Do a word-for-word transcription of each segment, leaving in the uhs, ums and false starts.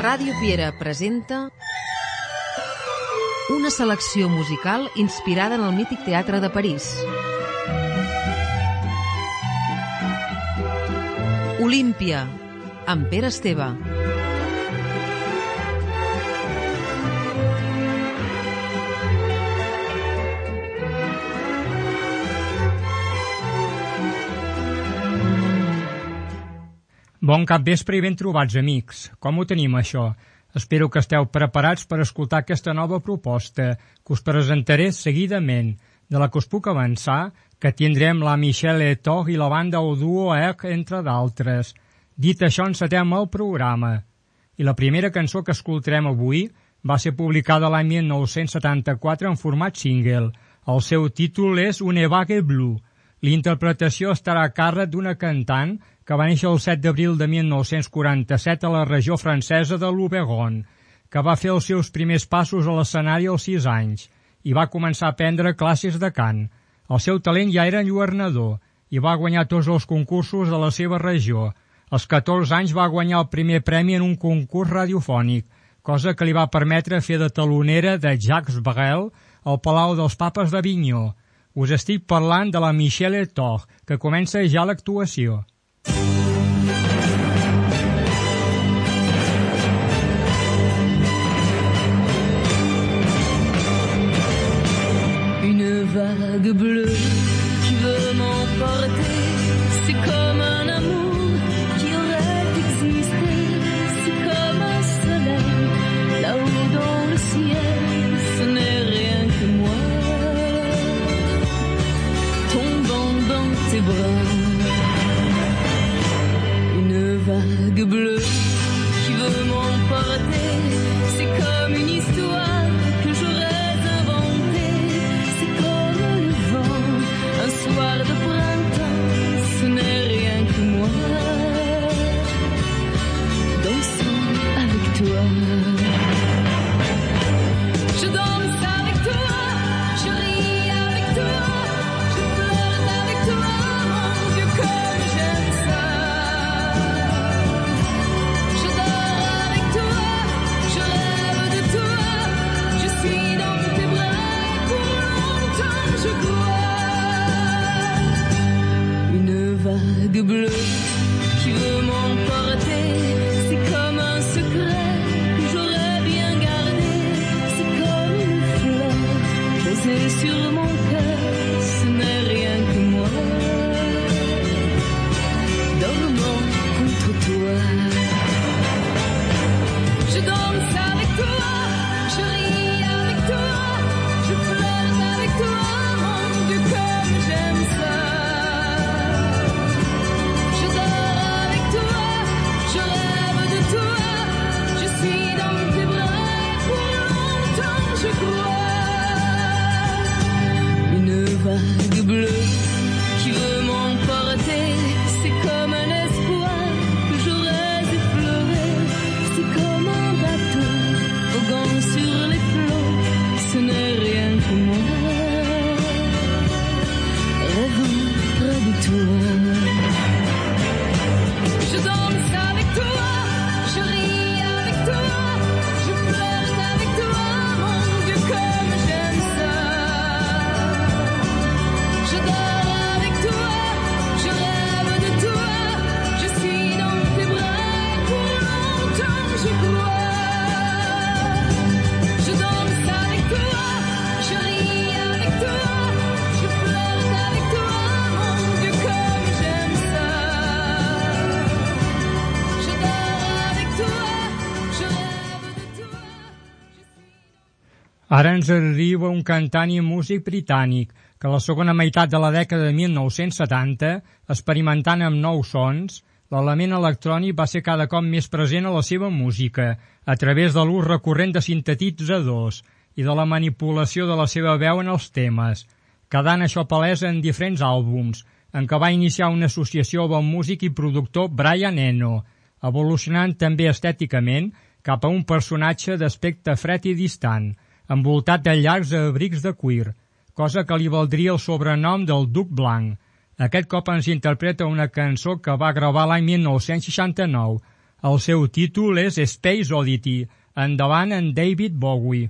Ràdio Piera presenta una selecció musical inspirada en el mític teatre de París. Olímpia, amb Pere Esteve. Bon capvespre i ben trobats, amics. Com ho tenim, això? Espero que esteu preparats per escoltar aquesta nova proposta, que us presentaré seguidament. De la que us puc avançar, que tindrem la Michelle Etoch i la banda o duo Erc, entre d'altres. Dit això, encetem el programa. I la primera cançó que escoltarem avui va ser publicada l'any mil nou-cents setanta-quatre en format single. El seu títol és Une vague bleue. L'interpretació estarà a càrrec d'una cantant que va néixer el set d'abril de mil nou-cents quaranta-set a la regió francesa de l'Auvergne, que va fer els seus primers passos a l'escenari als sis anys i va començar a prendre classes de cant. El seu talent ja era enlluernador i va guanyar tots els concursos de la seva regió. Als catorze anys va guanyar el primer premi en un concurs radiofònic, cosa que li va permetre fer de talonera de Jacques Brel al Palau dels Papes d'Avinyó. Us estic parlant de la Michelle Etoch, que comença ja l'actuació. Une vague bleue qui veut m'emporter, c'est comme un amour qui aurait existé, c'est comme un soleil là-haut dans le ciel, ce n'est rien que moi tombant dans tes bras. Une vague bleue qui veut m'emporter, c'est comme une histoire que j'aurais inventée, c'est comme le vent, un soir de printemps, ce n'est rien que moi, dansant avec toi. Je danse avec toi, je ris avec toi, je flirte avec toi, mon Dieu comme j'aime ça. Je dors avec toi, je rêve de toi, je suis dans tes bras, pour longtemps je crois. Une vague bleue qui veut m'emporter, c'est comme un secret que j'aurais bien gardé, c'est comme une fleur posée sur mon cœur, ce n'est rien que moi, dormant contre toi. Je danse avec toi, je ris avec toi, je flirte avec toi, mon Dieu comme j'aime ça. Je dors avec toi, je rêve de toi, je suis dans tes bras, pour longtemps je crois. Une vague bleue qui veut m'emporter, c'est comme un espoir que j'aurais effleuré, c'est comme un bateau voguant sur les flots, ce n'est rien que moi, rêvant près de toi. Je danse avec toi, je ris avec toi, je flirte avec toi, mon Dieu comme j'aime ça. Je dors avec toi, je rêve de toi, je suis dans tes bras, pour longtemps je crois. Je danse avec toi, je ris avec toi, je flirte avec toi, mon Dieu comme j'aime ça. Je dors avec toi, je rêve de toi, je suis... Ara ens arriba un cantant i músic britànic que a la segona meitat de la dècada de mil nou-cents setanta, experimentant amb nous sons, l'element electrònic va ser cada cop més present a la seva música, a través de l'ús recurrent de sintetitzadors i de la manipulació de la seva veu en els temes, quedant això palès en diferents àlbums, en què va iniciar una associació amb el músic i productor Brian Eno, evolucionant també estèticament cap a un personatge d'aspecte fred i distant, envoltat de llargs abrics de cuir, cosa que li valdria el sobrenom del Duc Blanc. Aquest cop ens interpreta una cançó que va gravar l'any mil nou-cents seixanta-nou, El seu títol és Space Oddity. Endavant en David Bowie.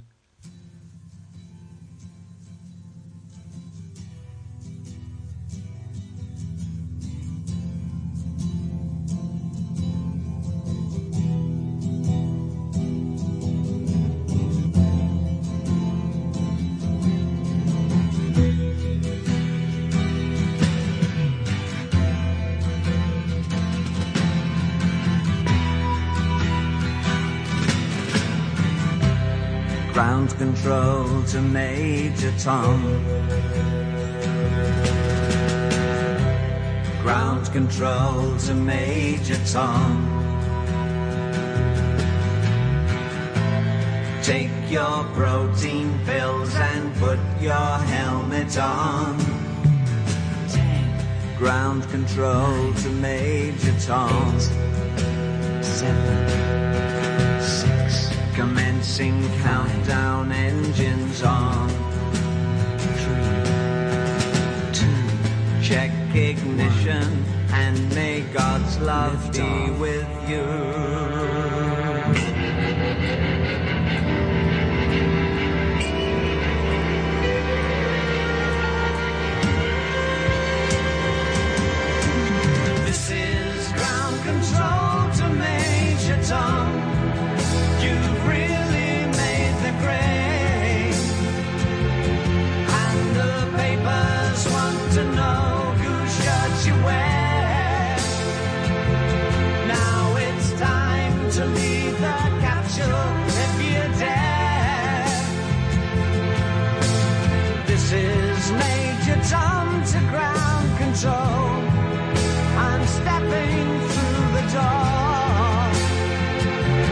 Ground control to Major Tom. Ground control to Major Tom. Take your protein pills and put your helmet on. Ten. Ground control to Major Tom. Eight, seven, six. Commencing countdown, engines on. Three, two, check ignition, and may God's love be with you. This is ground control to Major Tom. You've really made the grade, and the papers want to know whose shirt you wear. Now it's time to leave the capsule if you dare. This is Major Tom to ground control. I'm stepping through the door.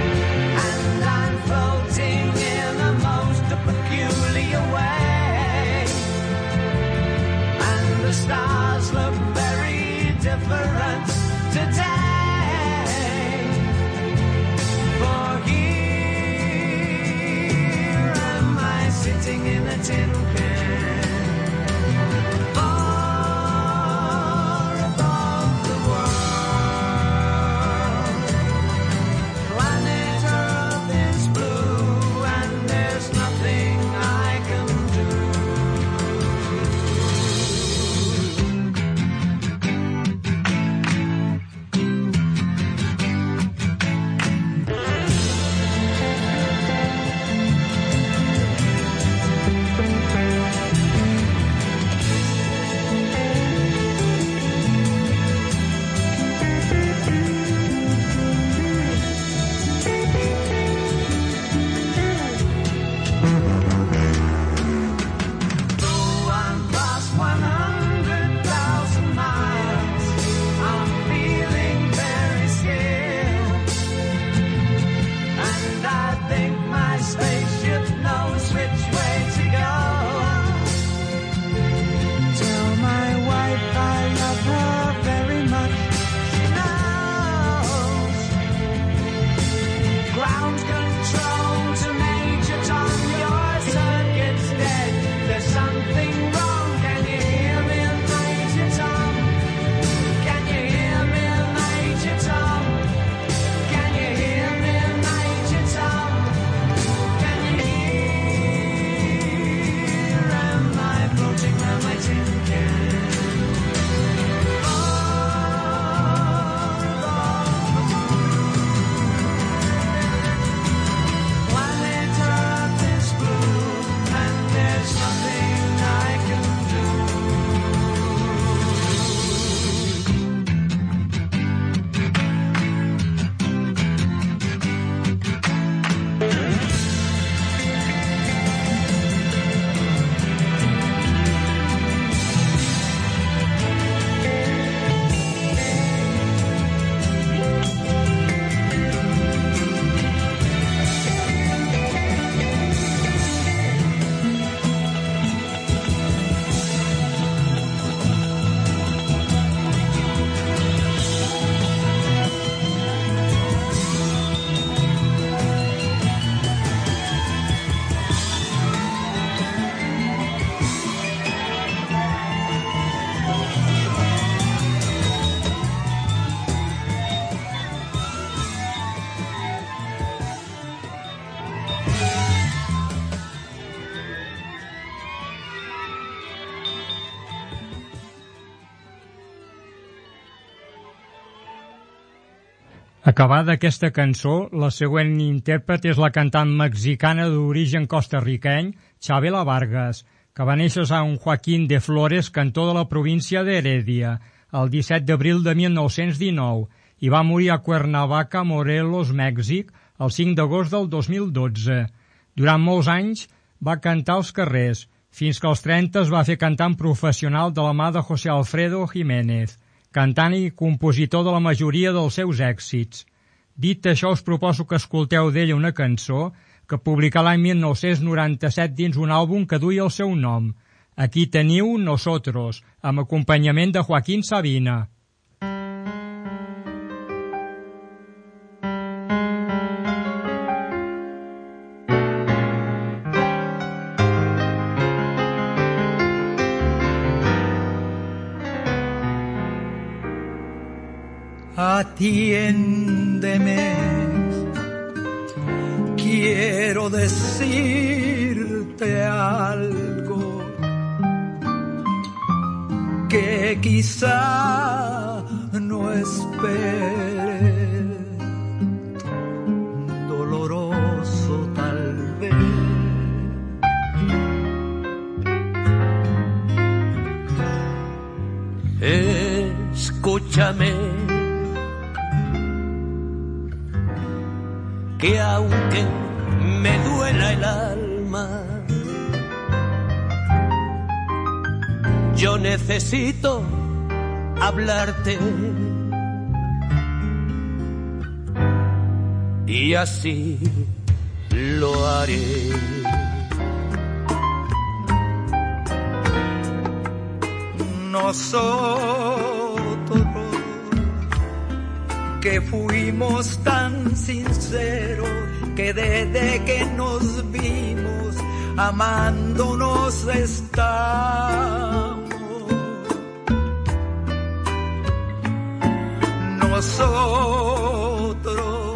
Acabada aquesta cançó, la següent intèrpret és la cantant mexicana d'origen costarriqueny, Chabela Vargas, que va néixer a San Joaquín de Flores, cantó de la província d'Heredia, el disset d'abril de mil nou-cents dinou, i va morir a Cuernavaca, Morelos, Mèxic, el cinc d'agost del dos mil dotze. Durant molts anys va cantar als carrers, fins que als trenta es va fer cantant professional de la mà de José Alfredo Jiménez, cantant i compositor de la majoria dels seus èxits. Dit això, us proposo que escolteu d'ella una cançó que publicà l'any mil nou-cents noranta-set dins un àlbum que duia el seu nom. Aquí teniu Nosotros, amb acompanyament de Joaquín Sabina. Atiéndeme, quiero decirte algo que quizá no espere, doloroso tal vez. Escúchame, que aunque me duela el alma, yo necesito hablarte, y así lo haré. Nosotros que fuimos tan sinceros, que desde que nos vimos amándonos estamos. Nosotros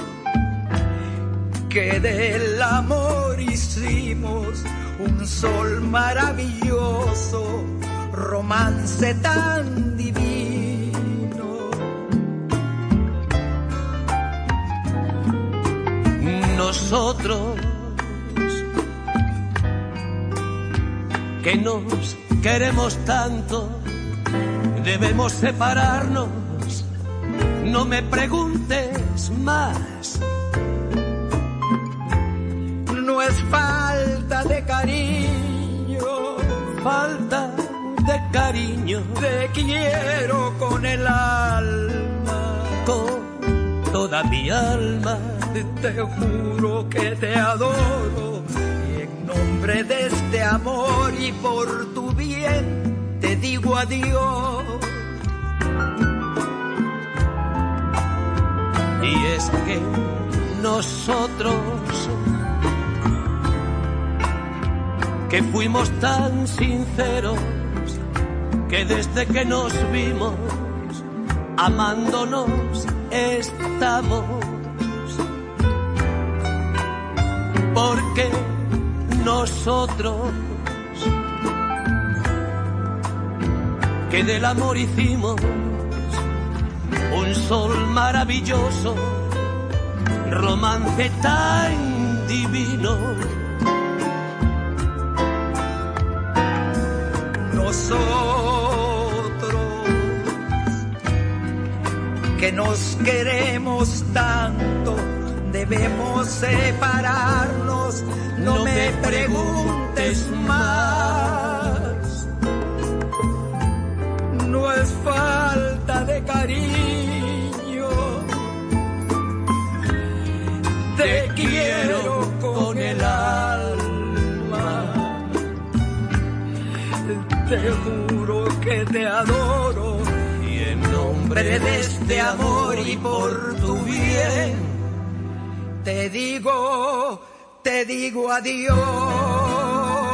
que del amor hicimos un sol maravilloso, romance tan divino. Nosotros que nos queremos tanto, debemos separarnos. No me preguntes más. No es falta de cariño, falta de cariño. Te quiero con el alma, con toda mi alma. Te juro que te adoro, y en nombre de este amor y por tu bien te digo adiós. Y es que nosotros que fuimos tan sinceros, que desde que nos vimos amándonos estamos. Porque nosotros que del amor hicimos un sol maravilloso, romance tan divino. Nosotros que nos queremos tanto, debemos separarnos, no, no me preguntes más. No es falta de cariño, te quiero con el alma. Te juro que te adoro, y en nombre de este amor y por tu bien te digo, te digo adiós.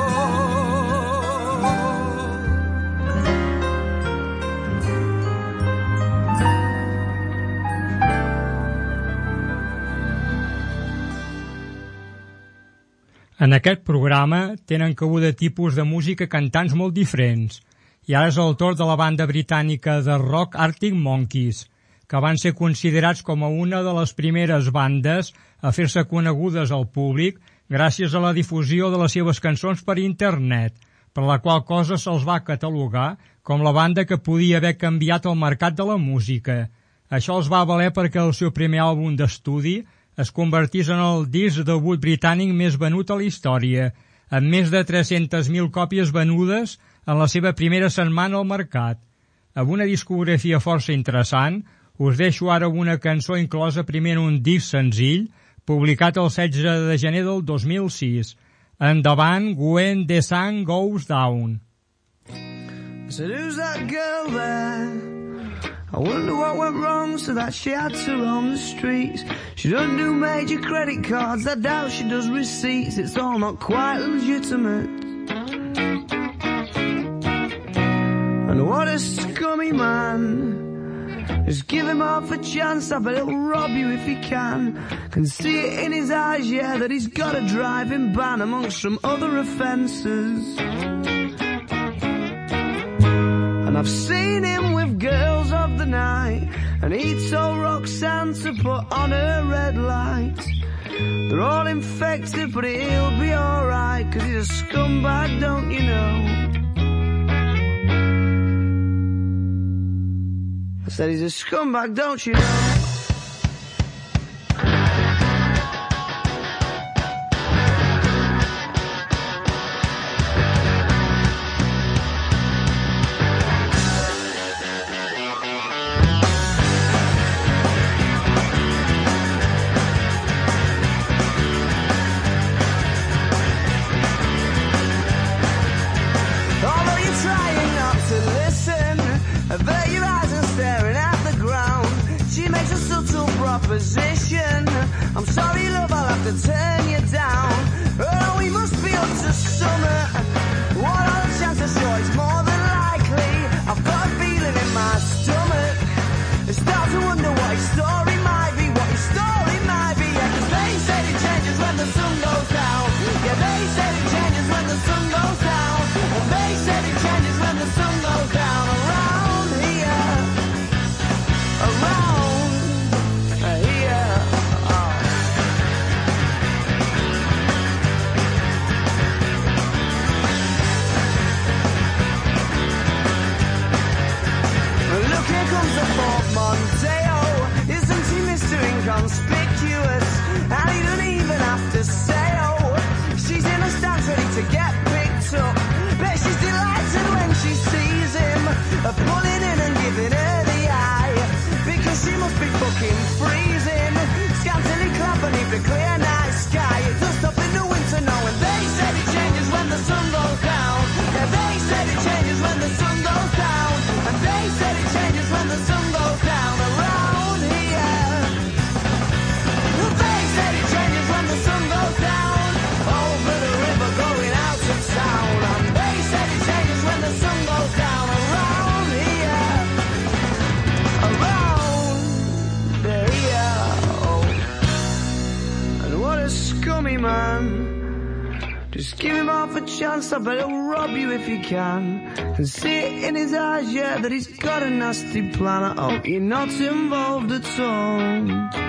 En aquest programa tenen cabuda tipus de música cantants molt diferents, i ara és el torn de la banda britànica de rock Arctic Monkeys, que van ser considerats com a una de les primeres bandes a fer-se conegudes al públic gràcies a la difusió de les seves cançons per internet, per la qual cosa se'ls va catalogar com la banda que podia haver canviat el mercat de la música. Això els va valer perquè el seu primer àlbum d'estudi es convertís en el disc debut britànic més venut a la història, amb més de tres-centes mil còpies venudes en la seva primera setmana al mercat. Amb una discografia força interessant, us deixo ara una cançó inclosa primer en un disc senzill, publicat el setze de gener del dos mil sis. Endavant, When the Sun Goes Down. I said, who's that girl there? I wonder what went wrong so that she had to roam the streets. She doesn't do major credit cards, I doubt she does receipts. It's all not quite legitimate. And what a scummy man. Just give him half a chance, I bet he'll rob you if he can. Can see it in his eyes, yeah, that he's got a driving ban amongst some other offences. And I've seen him with girls of the night, and he told Roxanne to put on her red light. They're all infected, but he'll be alright, 'cause he's a scumbag, don't you know? I said he's a scumbag, don't you know? Position. I'm sorry, love, I'll have to turn you down. Oh, we must be up to summer. What are the chances? Sure, it's more than likely. I've got a feeling in my stomach. I start to wonder what his story might be, what his story might be. Yeah, 'cause they said it changes when the sun goes down. Yeah, they said it changes when the sun goes down. And they said it changes when the sun goes down. Around here, around. Monteo, isn't he Mister Inconspicuous? And he don't even have to say oh. She's in the stands ready to get picked up. Bet she's delighted when she sees him, uh, pulling in and giving her the eye, because she must be fucking freezing, scantily clad beneath the clear night sky. It does stop in the winter now, and they said it changes when the sun goes down. Yeah, they said it changes when the sun goes down. And they said it changes when the sun goes down around here. They said it changes when the sun goes down over the river going out to town. And they said it changes when the sun goes down around here. Around here. Oh. And what a scummy man. Just give him half a chance, I bet he'll rob you if he can. Can see it in his eyes, yeah, that he's got a nasty plan. I hope you're not involved at all.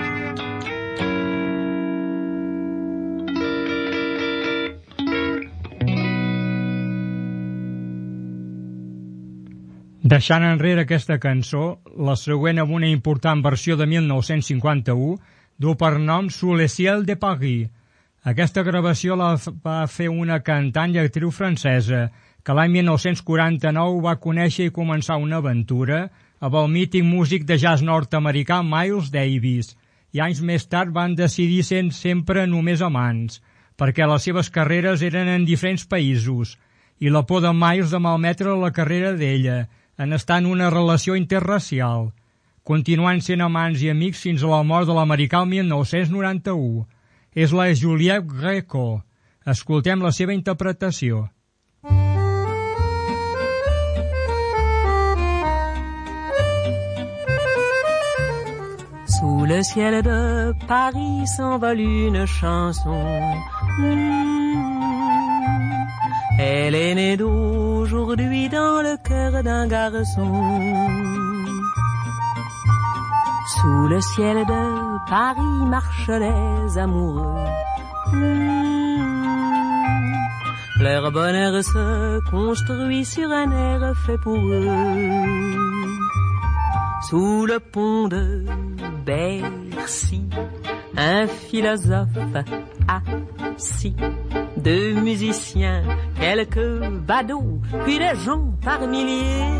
Deixant enrere aquesta cançó, la següent amb una important versió de mil nou-cents cinquanta-u du per nom Sous le ciel de Paris. Aquesta gravació la va fer una cantant i actriu francesa que l'any mil nou-cents quaranta-nou va conèixer i començar una aventura amb el mític músic de jazz nord-americà Miles Davis, i anys més tard van decidir ser sempre només amants, perquè les seves carreres eren en diferents països, i la por de Miles de malmetre la carrera d'ella en estar en una relació interracial, continuant sent amants i amics fins a la mort de l'americà el mil nou-cents noranta-u. És la Juliette Gréco. Escoltem la seva interpretació. Sous le ciel de Paris s'envole une chanson. Mmh. Elle est née d'aujourd'hui dans le cœur d'un garçon. Sous le ciel de Paris marchent les amoureux. Mmh. Leur bonheur se construit sur un air fait pour eux. Sous le pont de Bercy, un philosophe assis, deux musiciens, quelques badauds, puis des gens par milliers.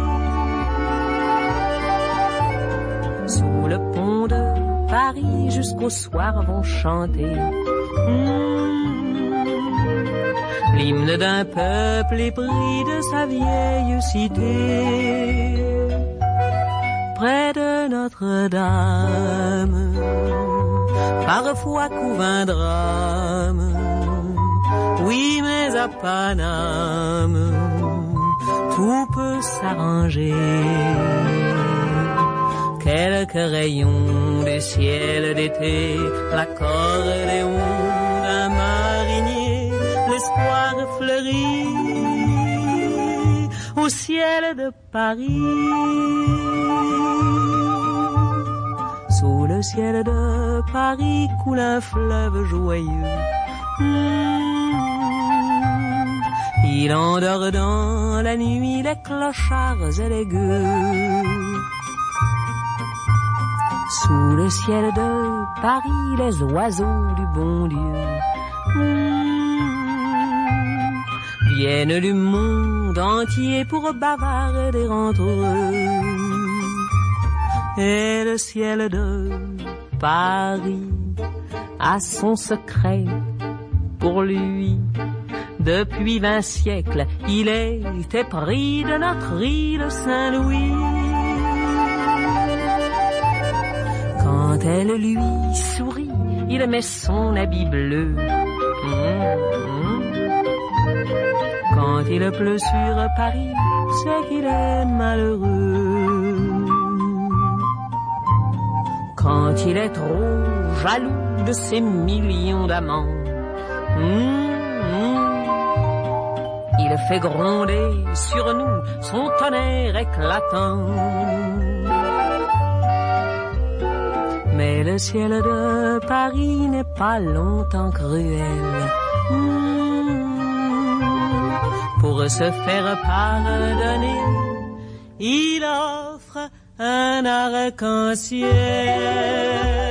Sous le pont de Paris, jusqu'au soir vont chanter mmh, l'hymne d'un peuple épris de sa vieille cité. Près de Notre-Dame, parfois couvre un drame. Oui, mais à Paname, tout peut s'arranger. Quelques rayons du ciel d'été, l'accordéon d'un marinier, l'espoir fleurit au ciel de Paris. Sous le ciel de Paris coule un fleuve joyeux. Mmh. Il endort dans la nuit les clochards et les gueux. Sous le ciel de Paris, les oiseaux du bon Dieu mmh, viennent du monde entier pour bavarder entre eux. Et le ciel de Paris a son secret pour lui. Depuis vingt siècles, il était pris de notre île Saint-Louis. Quand elle lui sourit, il met son habit bleu. Mmh, mmh. Quand il pleut sur Paris, c'est qu'il est malheureux. Quand il est trop jaloux de ses millions d'amants, mmh, mmh, il fait gronder sur nous son tonnerre éclatant. Mais le ciel de Paris n'est pas longtemps cruel. Mmh, pour se faire pardonner, il offre un arc-en-ciel.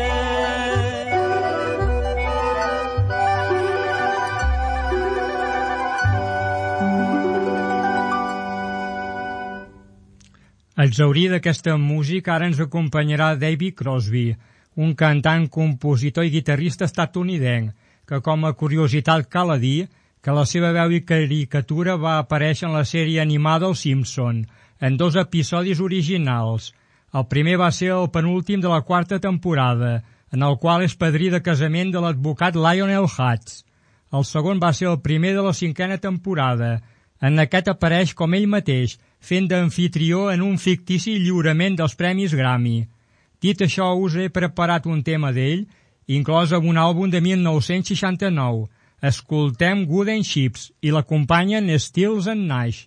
Exhaurit d'aquesta música, ara ens acompanyarà David Crosby, un cantant, compositor i guitarrista estatunidenc, que com a curiositat cal a dir que la seva veu i caricatura va aparèixer en la sèrie animada Els Simpson, en dos episodis originals. El primer va ser el penúltim de la quarta temporada, en el qual és padrí de casament de l'advocat Lionel Hutz. El segon va ser el primer de la cinquena temporada. En aquest apareix com ell mateix, fent d'amfitrió en un fictici lliurament dels Premis Grammy. Dit això, us he preparat un tema d'ell, inclòs en un àlbum de mil nou-cents seixanta-nou. Escoltem Good and Chips i l'acompanyen Stills and Nash.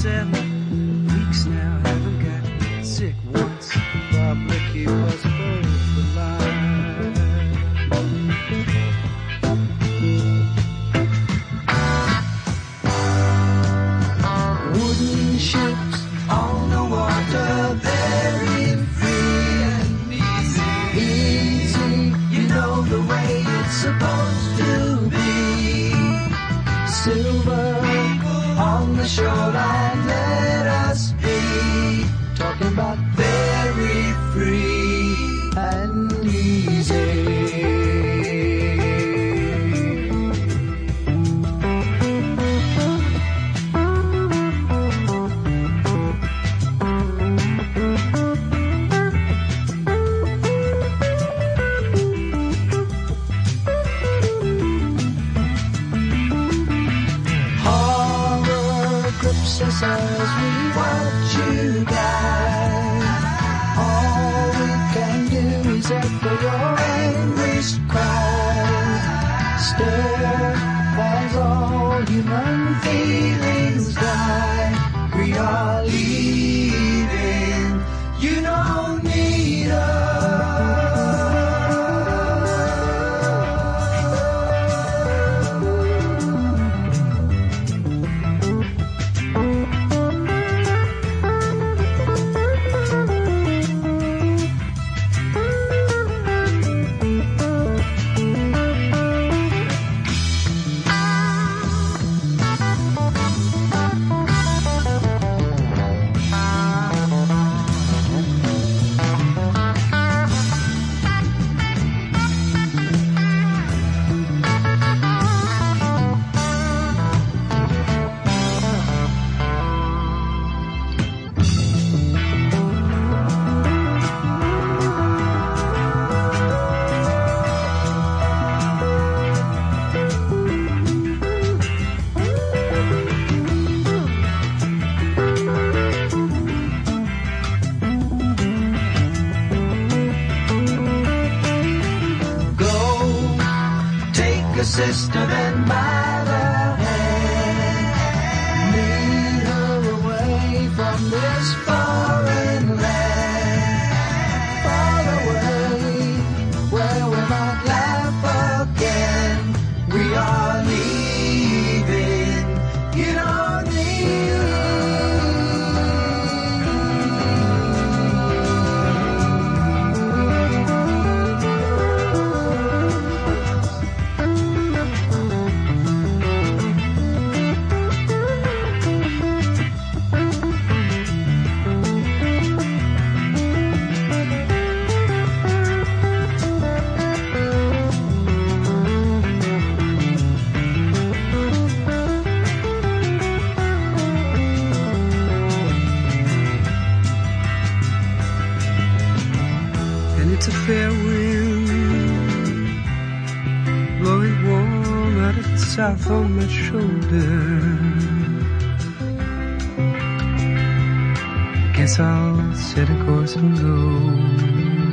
seven weeks now, haven't got sick once. Probably keep us both alive. Wooden ships on the water, very free and easy. Easy, you know the way it's supposed to be. Silver on the shoreline, let us be. Talking about very free and easy. Us as we watch you die. All we can do is echo your anguished cry. Stare as all human feelings die. We are leaving. You don't need us. Sister and by the hand, lead her away from this foreign land, far away where we might laugh again. We are leaving. You don't need it's a fair wind blowing warm out of the south on my shoulder. Guess I'll set a course and go.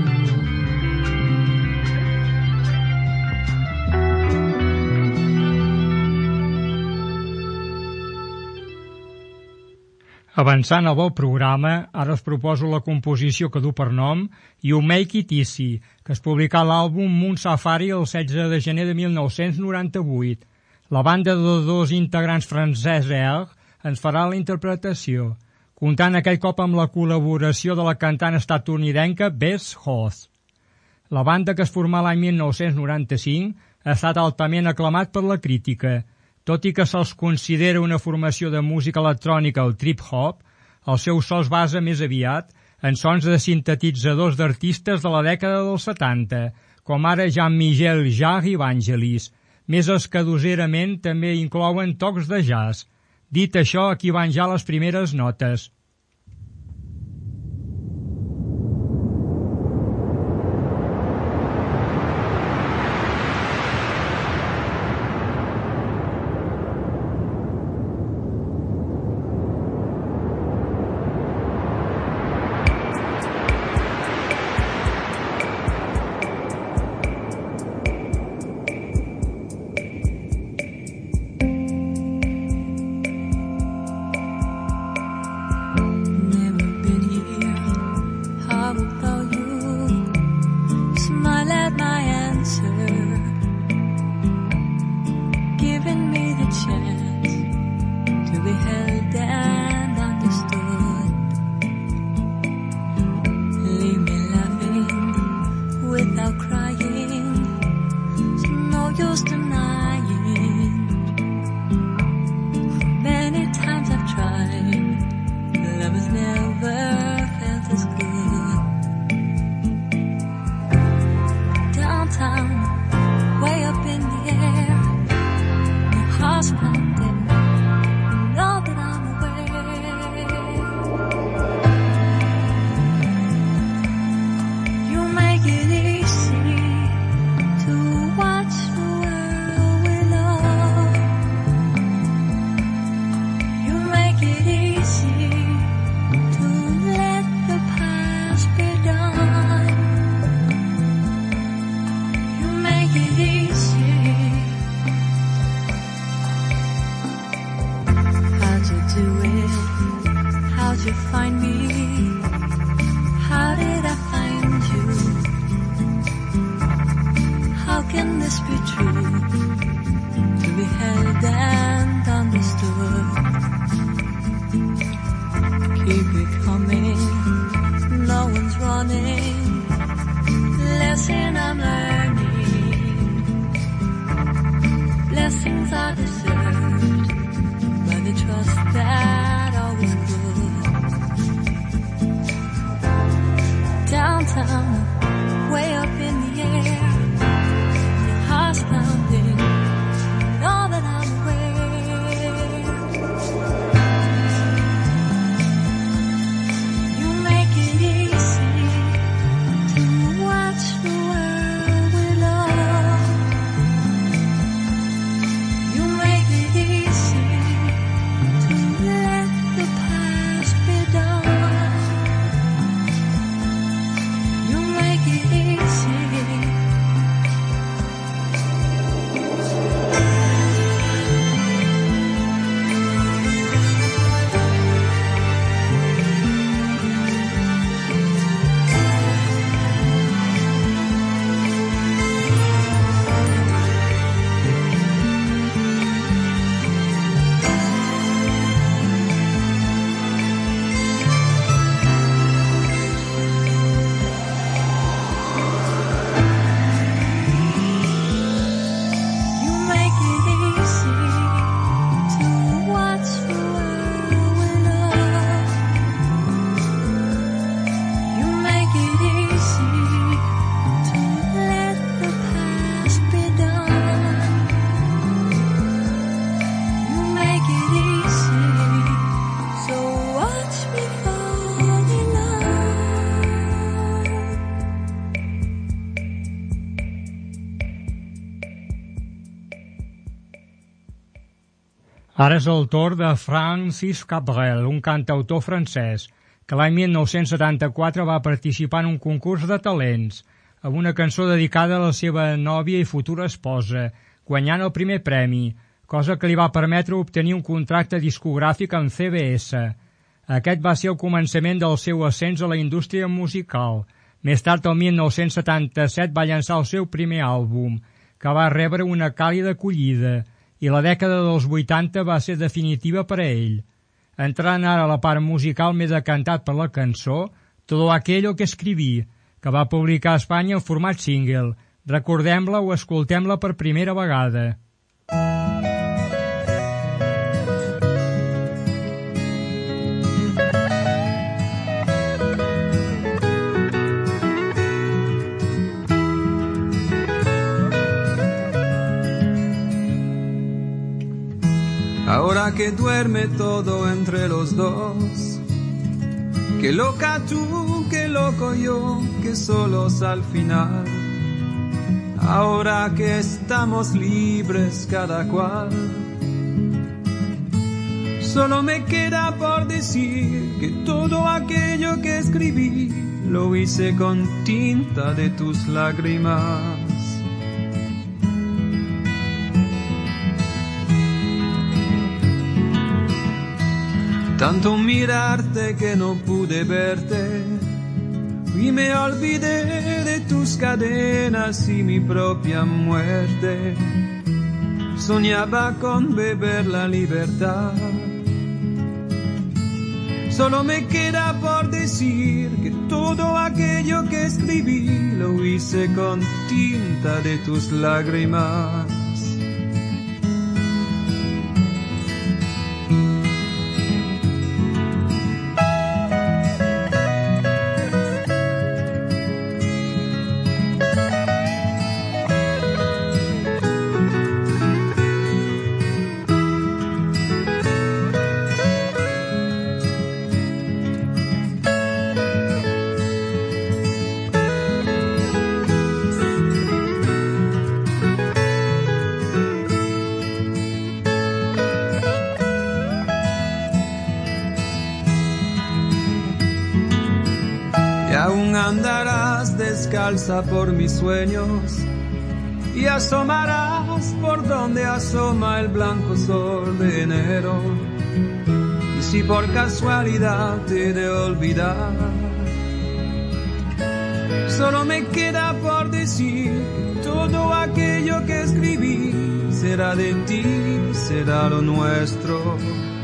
Avançant al bon programa, ara us proposo la composició que du per nom You Make It Easy, que es publicà a l'àlbum Moon Safari el setze de gener de mil nou-cents noranta-vuit. La banda de dos integrants francès Air ens farà la interpretació, comptant aquell cop amb la col·laboració de la cantant estatunidenca Bess Hoth. La banda, que es formà l'any mil nou-cents noranta-cinc, ha estat altament aclamat per la crítica. Tot i que se'ls considera una formació de música electrònica o trip-hop, el seu so es basa més aviat en sons de sintetitzadors d'artistes de la dècada dels setanta, com ara Jean-Michel Jarre i Vangelis, més els que doserament també inclouen tocs de jazz. Dit això, aquí van ja les primeres notes. Ara és el torn de Francis Cabrel, un cantautor francès, que l'any mil nou-cents setanta-quatre va participar en un concurs de talents, amb una cançó dedicada a la seva nòvia i futura esposa, guanyant el primer premi, cosa que li va permetre obtenir un contracte discogràfic amb C B S. Aquest va ser el començament del seu ascens a la indústria musical. Més tard, el mil nou-cents setanta-set, va llançar el seu primer àlbum, que va rebre una càlida acollida, i la dècada dels vuitanta va ser definitiva per a ell. Entrant ara a la part musical més decantat per la cançó, Todo aquello que escribí, que va publicar a Espanya en format single. Recordem-la o escoltem-la per primera vegada. Ahora que duerme todo entre los dos, que loca tú, que loco yo, que solos al final. Ahora que estamos libres cada cual, solo me queda por decir que todo aquello que escribí lo hice con tinta de tus lágrimas. Tanto mirarte que no pude verte y me olvidé de tus cadenas y mi propia muerte. Soñaba con beber la libertad. Solo me queda por decir que todo aquello que escribí lo hice con tinta de tus lágrimas. Andarás descalza por mis sueños y asomarás por donde asoma el blanco sol de enero. Y si por casualidad te he de olvidar, solo me queda por decir que todo aquello que escribí será de ti, será lo nuestro.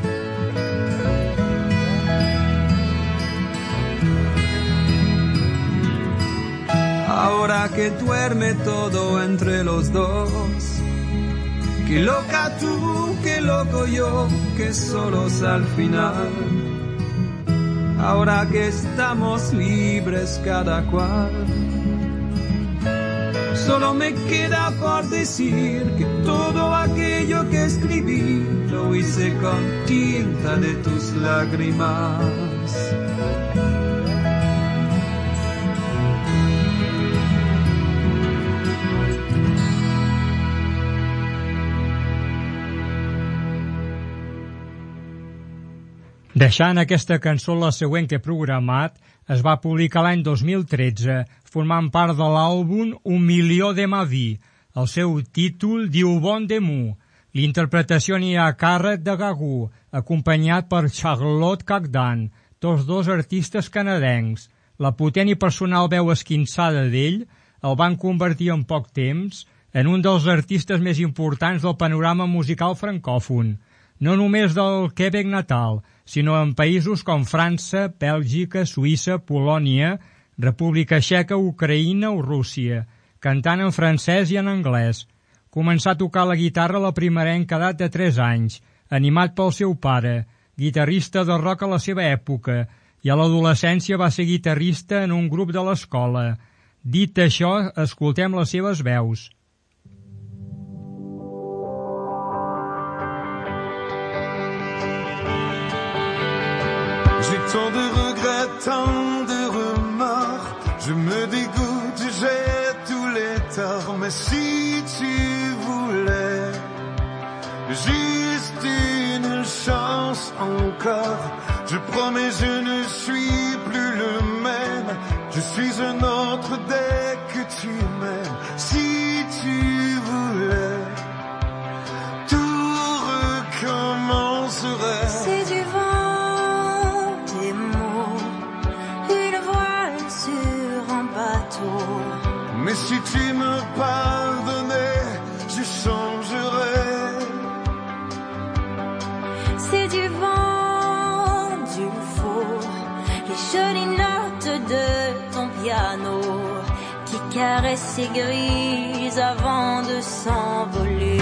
Ahora que duerme todo entre los dos, que loca tú, que loco yo, que solos al final. Ahora que estamos libres cada cual, solo me queda por decir que todo aquello que escribí lo hice con tinta de tus lágrimas. Deixant aquesta cançó la següent que he programat, es va publicar l'any dos mil tretze, formant part de l'àlbum Un milió de ma vie. El seu títol diu Bon de mu. L'interpretació n'hi ha a càrrec de Gagú, acompanyat per Charlotte Cagdan, tots dos artistes canadencs. La potent i personal veu esquinçada d'ell el van convertir en poc temps en un dels artistes més importants del panorama musical francòfon, no només del Quebec natal, sinó en països com França, Bèlgica, Suïssa, Polònia, República Txeca, Ucraïna o Rússia, cantant en francès i en anglès. Començà a tocar la guitarra a la primerenca edat de tres anys, animat pel seu pare, guitarrista de rock a la seva època, i a l'adolescència va ser guitarrista en un grup de l'escola. Dit això, escoltem les seves veus. J'ai tant de regrets, tant de remords. Je me dégoûte, j'ai tous les torts. Mais si tu voulais juste une pense encore. Je promets, je ne suis plus le même. Je suis un autre dès que tu m'aimes. Si tu voulais, tout recommencerait. C'est du vent, des mots, une voile sur un bateau. Mais si tu me pardonnais, je changerais. C'est du vent, du faux, les jolies notes de ton piano qui caressent ses grises avant de s'envoler.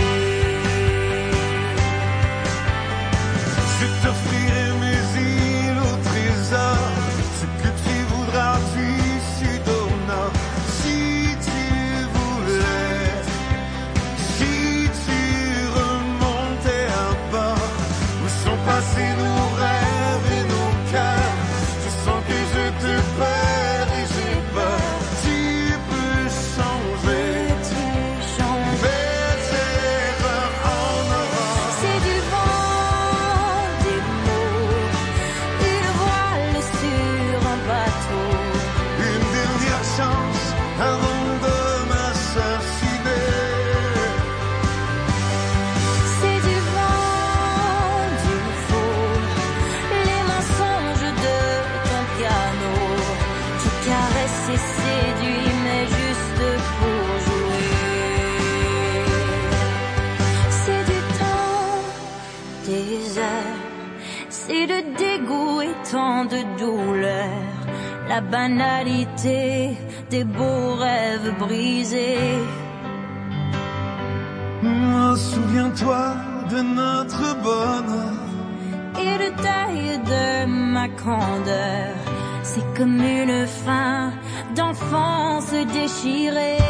Je t'offrirai mes îles au trésor, ce que tu voudras du sud au nord. Si tu voulais, si tu remontais à bord, où sont passés nos rêves et nos cœurs. Je sens que je te perds et j'ai peur. Tu peux changer, Tu changes. mes erreurs en aurore. C'est du vent, des mots, une voile sur un bateau. Une dernière chance avant de m'assassiner. C'est du vent, du faux, les mensonges de ton piano qui caressent et séduit, mais juste pour jouer. C'est du temps, des heures, c'est de dégoût et tant de douleur, la banalité des beaux rêves brisés. Oh, souviens-toi de notre bonheur. Et le taille de ma candeur, c'est comme une fin d'enfance déchirée.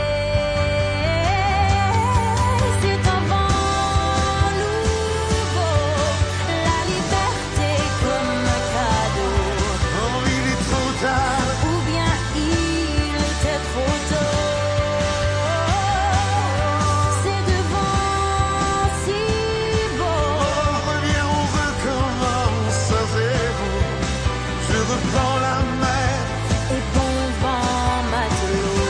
C'est un vent nouveau, la liberté comme un cadeau. Oh, il est trop tard. Ou bien il était trop tôt. C'est devant si beau. Oh, reviens, on recommence à zéro. Je reprends la mer. Et bon vent matelot.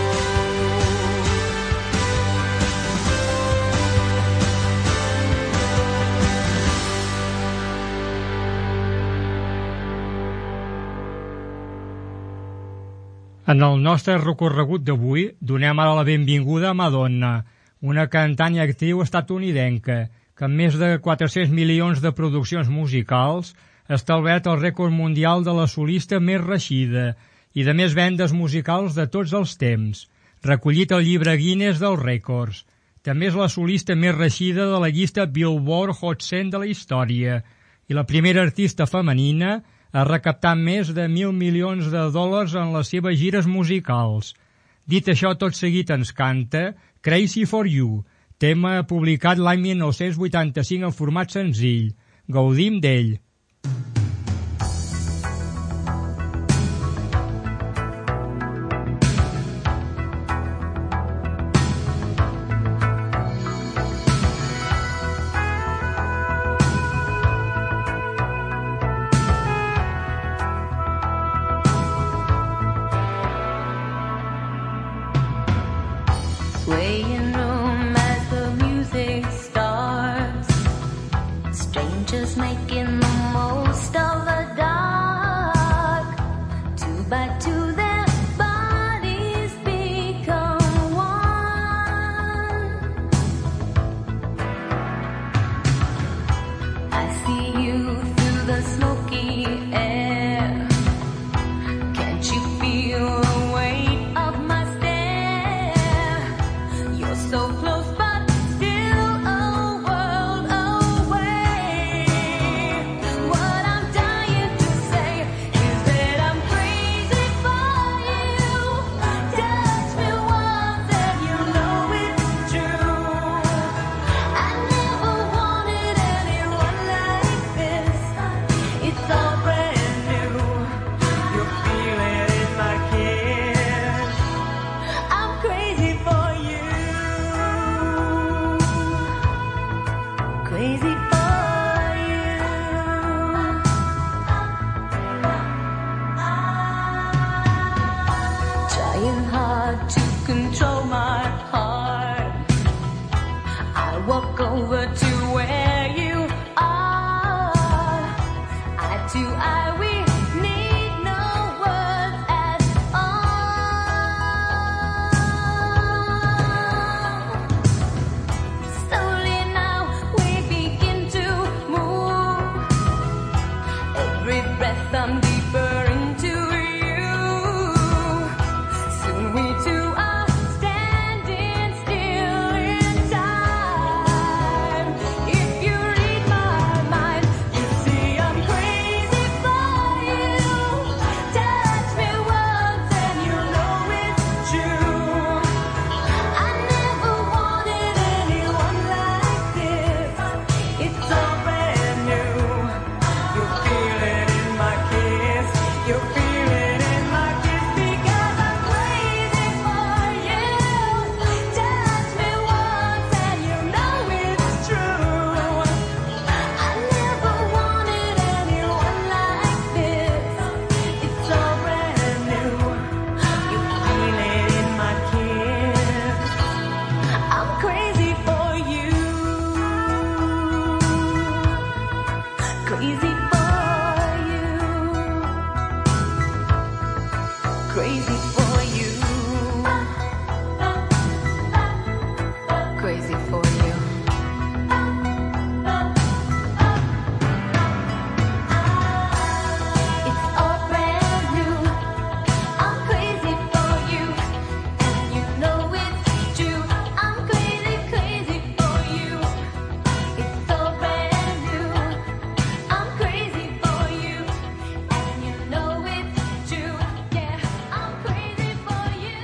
En el nostre recorregut d'avui donem ara la benvinguda a Madonna, una cantant i actriu estatunidenca que amb més de quatre-cents milions de produccions musicals ha establert el rècord mundial de la solista més reeixida i de més vendes musicals de tots els temps, recollit al llibre Guinness dels rècords. També és la solista més reeixida de la llista Billboard Hot cent de la història i la primera artista femenina a recaptar més de mil milions de dòlars en les seves gires musicals. Dit això, tot seguit ens canta Crazy for You, tema publicat l'any mil nou-cents vuitanta-cinc en format senzill. Gaudim d'ell. Swaying room as the music starts, strangers making the most of the dark. Two by two their bodies become one. I see you through the smoky air. Can't you feel the weight of my stare? You're so close but still a world away. What I'm dying to say is that I'm crazy for thumb deeper into you. Soon we two are standing still in time. If you read my mind, you see I'm crazy for you. Touch me once and you know it's true. I never wanted anyone like this. It's all brand new. You feel it in my kiss. You feel it in my kiss because I'm crazy for you. Touch me once and you know it's true. I never wanted anyone like this. It's all brand new. You feel it in my kiss. I'm crazy for you. Crazy for you. Crazy for you. Crazy for you. It's all brand new. I'm crazy for you, and you know it's true. I'm crazy, crazy for you. It's all brand new. I'm crazy for you, and you know it's true. Yeah, I'm crazy for you.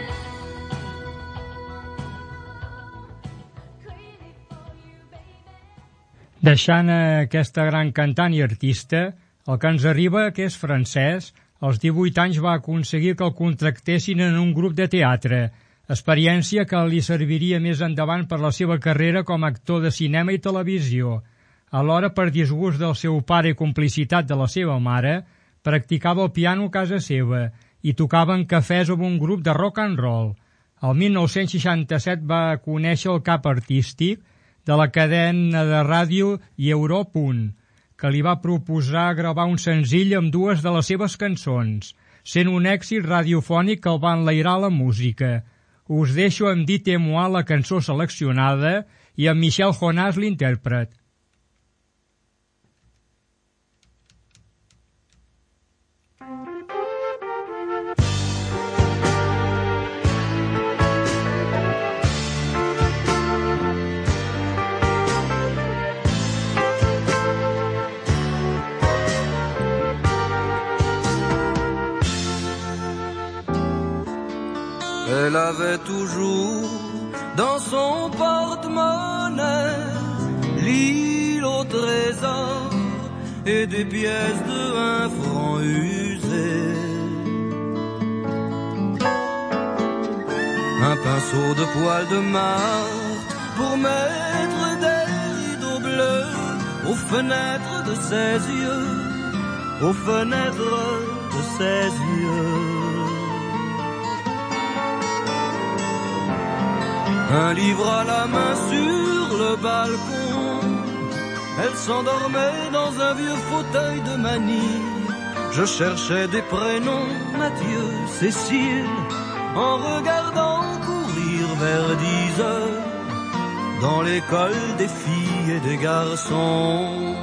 Crazy for you, baby. Deixant aquesta gran cantant i artista, el que ens arriba, que és francès, als divuit anys va aconseguir que el contractessin en un grup de teatre, experiència que li serviria més endavant per la seva carrera com a actor de cinema i televisió. Alhora, per disgust del seu pare i complicitat de la seva mare, practicava el piano a casa seva i tocava en cafès amb un grup de rock and roll. El mil nou-cents seixanta-set va conèixer el cap artístic de la cadena de ràdio i Europunt, que li va proposar gravar un senzill amb dues de les seves cançons, sent un èxit radiofònic que el va enlairar la música. Us deixo amb Dites-moi, la cançó seleccionada, i amb Michel Jonas, l'intèrpret. Elle avait toujours dans son porte-monnaie l'île au trésor et des pièces de un franc usées. Un pinceau de poil de Marthe pour mettre des rideaux bleus aux fenêtres de ses yeux, aux fenêtres de ses yeux. Un livre à la main sur le balcon, elle s'endormait dans un vieux fauteuil de manille. Je cherchais des prénoms, Mathieu, Cécile, en regardant courir vers dix heures dans l'école des filles et des garçons.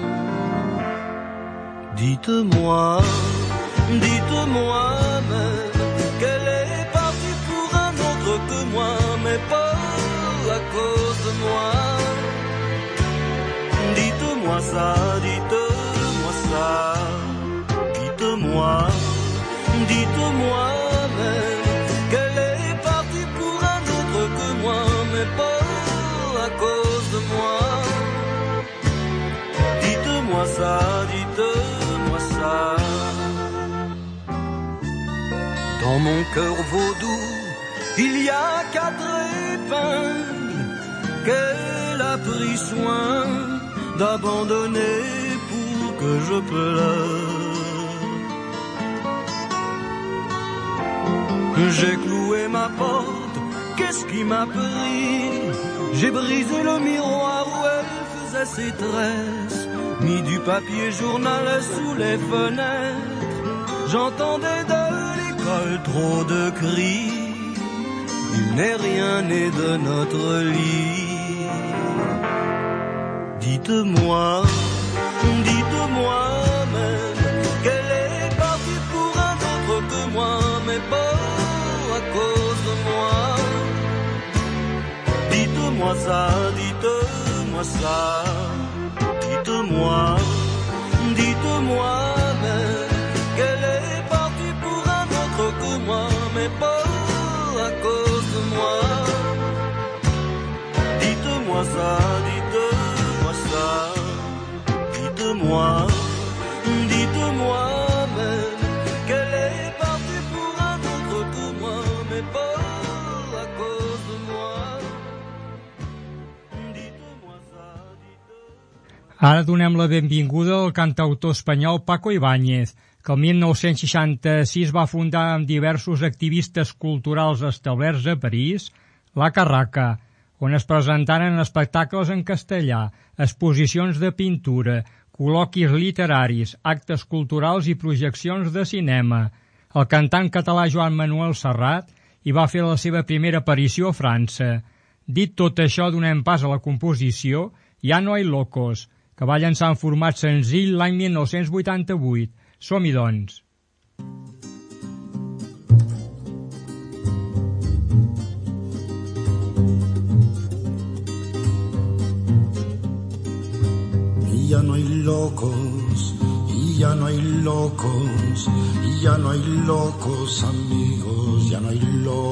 Dites-moi, dites-moi même qu'elle est partie pour un autre que moi, mais pas à cause de moi. Dites-moi ça, dites-moi ça. Dites-moi, dites-moi même qu'elle est partie pour un autre que moi, mais pas à cause de moi. Dites-moi ça, dites-moi ça. Dans mon cœur vaudou, il y a quatre épingles qu'elle a pris soin d'abandonner pour que je pleure. J'ai cloué ma porte, qu'est-ce qui m'a pris? J'ai brisé le miroir où elle faisait ses tresses, mis du papier journal sous les fenêtres. J'entendais de l'école trop de cris. Il n'est rien né de notre lit. Dites-moi, dites-moi même qu'elle est dites-moi ça, dites-moi ça, dites-moi, dites-moi même qu'elle est partie pour un autre que moi, mais pas à cause de moi. Dites-moi ça, dites-moi ça, dites-moi, dites-moi même qu'elle est partie pour un autre que moi, mais pas à cause de moi. Dites-moi ça, dites-moi. Ara donem la benvinguda al cantautor espanyol Paco Ibáñez, que el mil nou-cents seixanta-sis va fundar amb diversos activistes culturals establerts a París, La Carraca, on es presentaren espectacles en castellà, exposicions de pintura, col·loquis literaris, actes culturals i projeccions de cinema. El cantant català Joan Manuel Serrat hi va fer la seva primera aparició a França. Dit tot això, donem pas a la composició Ja no hay locos, que va llançar en format senzill l'any mil nou-cents vuitanta-vuit. Som-hi, doncs. Y ya no hay locos, y ya no hay locos, y ya no hay locos amigos, ya no hay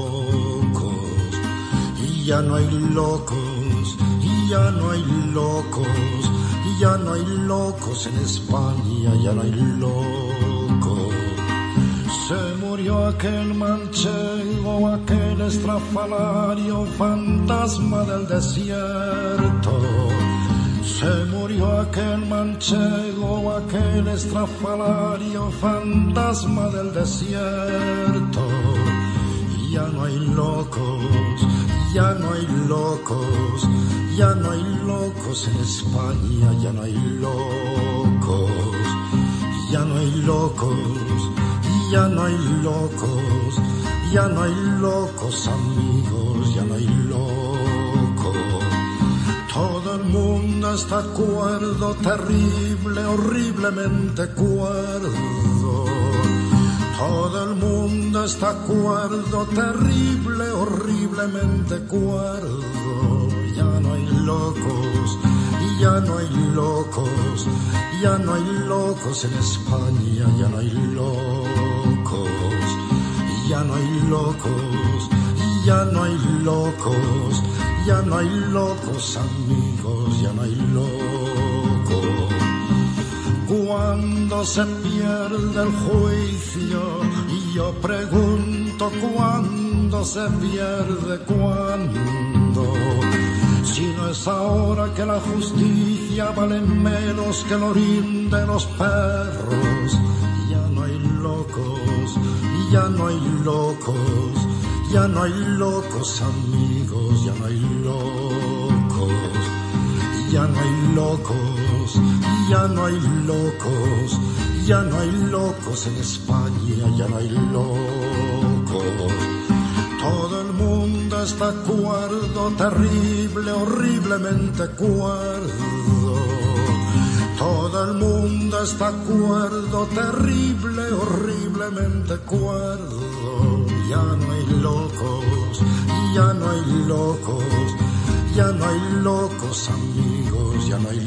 locos, y ya no hay locos, y ya no hay locos, y ya no hay locos en España, ya no hay locos. Se murió aquel manchego, aquel estrafalario, fantasma del desierto. Se murió aquel manchego, aquel estrafalario, fantasma del desierto. Y ya no hay locos, ya no hay locos, ya no hay locos en España, ya no hay locos, ya no hay locos, ya no hay locos, ya no hay locos amigos, ya no hay locos. Todo el mundo está cuerdo, terrible, horriblemente cuerdo. Todo el mundo está cuerdo, terrible, horriblemente cuerdo. Ya no hay locos, y ya no hay locos, ya no hay locos en España, ya no hay locos, ya no hay locos, ya no hay locos. Ya no hay locos amigos, ya no hay locos. Cuando se pierde el juicio, y yo pregunto cuándo se pierde, cuándo. Si no es ahora que la justicia vale menos que el orín de los perros. Ya no hay locos, ya no hay locos. Ya no hay locos amigos, ya no hay locos, ya no hay locos, ya no hay locos, ya no hay locos en España, ya no hay locos. Todo el mundo está cuerdo, terrible, horriblemente cuerdo. Todo el mundo está cuerdo, terrible, horriblemente cuerdo. Ya no hay locos, ya no hay locos, ya no hay locos amigos, ya no hay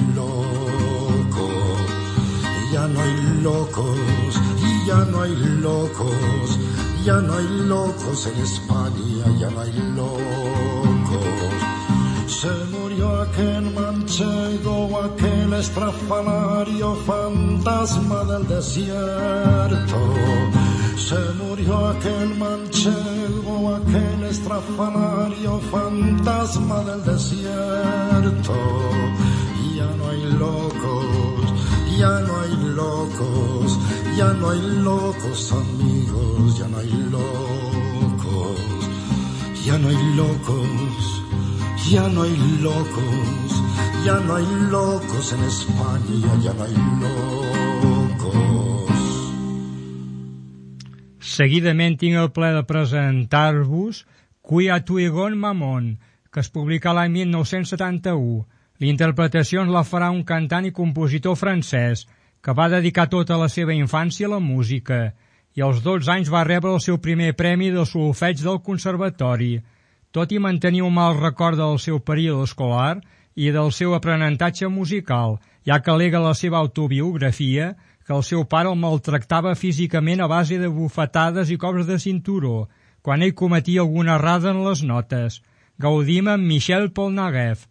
locos, ya no hay locos, ya no hay locos, ya no hay locos en España, ya no hay locos. Se murió aquel manchego, aquel estrafalario, fantasma del desierto. Se murió aquel manchego, aquel estrafalario, fantasma del desierto. Y ya no hay locos, ya no hay locos, ya no hay locos amigos, ya no hay locos, ya no hay locos, ya no hay locos, ya no hay locos en España, ya no hay locos. Seguidament tinc el plaer de presentar-vos Qui a tu egon mamon, que es publica l'any mil nou-cents setanta-u. La interpretació ens la farà un cantant i compositor francès que va dedicar tota la seva infància a la música i als dotze anys va rebre el seu primer premi de solfeig del conservatori. tot i mantenir un mal record del seu període escolar i del seu aprenentatge musical, ja que alega la seva autobiografia que el seu pare el maltractava físicament a base de bufetades i cops de cinturó, quan ell cometia alguna errada en les notes. Gaudim amb Michel Polnareff.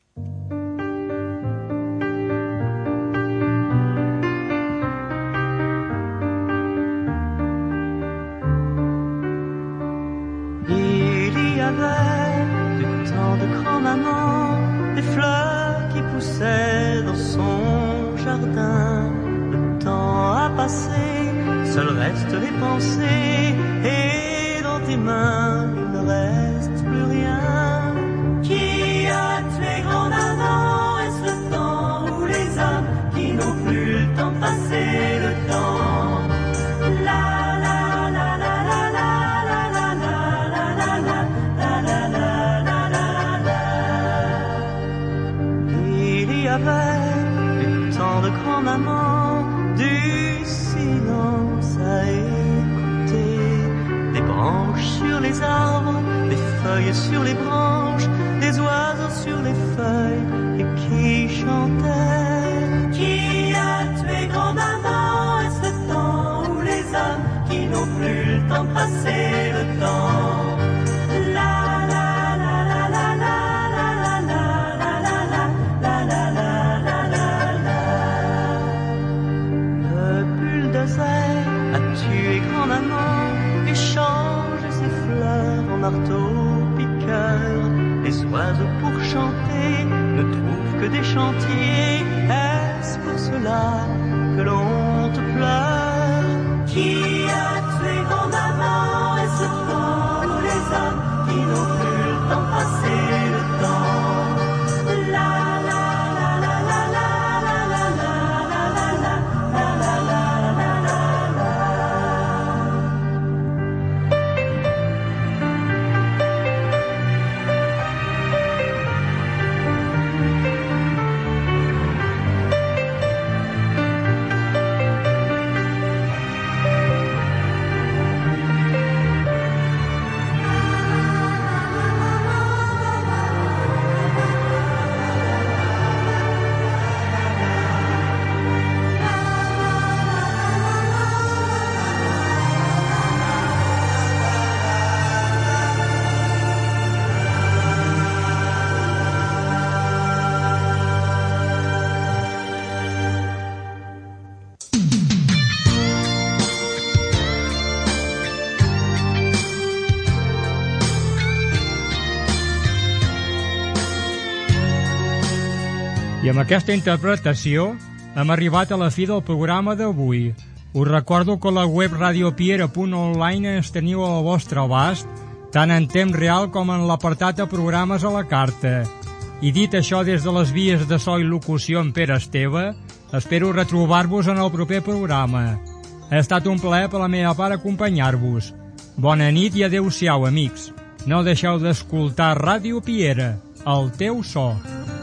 Il y avait du temps de grand-maman des fleurs qui poussaient dans son jardin. Le temps a passé, seul restent les pensées, et dans tes mains il ne reste plus rien. Qui a tué grand-maman? Est-ce le temps ou les hommes qui n'ont plus le temps de passer le temps? La du temps de grand-maman, du silence à écouter, des branches sur les arbres, des feuilles sur les branches, des oiseaux sur les feuilles et qui chantaient. Qui a tué grand-maman? Est-ce le temps ou les hommes qui n'ont plus le temps de passer le temps? Marteau-piqueur, les oiseaux pour chanter ne trouvent que des chantiers. Est-ce pour cela que l'on te pleure? Qui a tué grand-maman? Est-ce le temps ou les hommes qui n'ont plus le temps de passer le temps? La la la la la la la la la la la la la la. I amb aquesta interpretació hem arribat a la fi del programa d'avui. Us recordo que la web radiopiera punt online ens teniu al vostre abast, tant en temps real com en l'apartat de programes a la carta. I dit això des de les vies de so i locució en Pere Esteve, espero retrobar-vos en el proper programa. Ha estat un plaer per la meva part acompanyar-vos. Bona nit i adeu-siau, amics. No deixeu d'escoltar Ràdio Piera, el teu so.